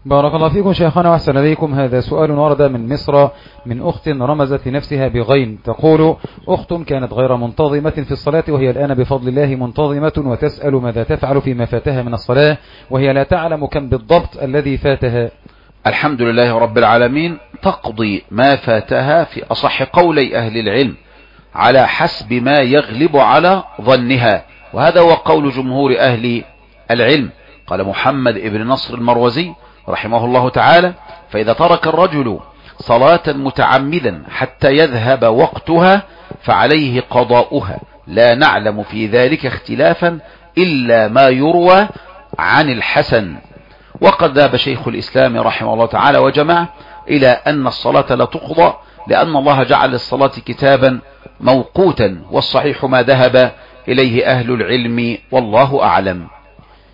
بارك الله فيكم شيخنا وأحسن إليكم. هذا سؤال ورد من مصر من أخت رمزت لنفسها بغين، تقول: أخت كانت غير منتظمة في الصلاة وهي الآن بفضل الله منتظمة، وتسأل ماذا تفعل فيما فاتها من الصلاة وهي لا تعلم كم بالضبط الذي فاتها. الحمد لله رب العالمين، تقضي ما فاتها في أصح قولي أهل العلم على حسب ما يغلب على ظنها، وهذا هو قول جمهور أهل العلم. قال محمد ابن نصر المروزي رحمه الله تعالى: فإذا ترك الرجل صلاة متعمدا حتى يذهب وقتها فعليه قضاؤها، لا نعلم في ذلك اختلافا إلا ما يروى عن الحسن. وقد ذهب شيخ الإسلام رحمه الله تعالى وجمع إلى أن الصلاة لا تقضى، لأن الله جعل للصلاة كتابا موقوتا، والصحيح ما ذهب إليه أهل العلم والله أعلم.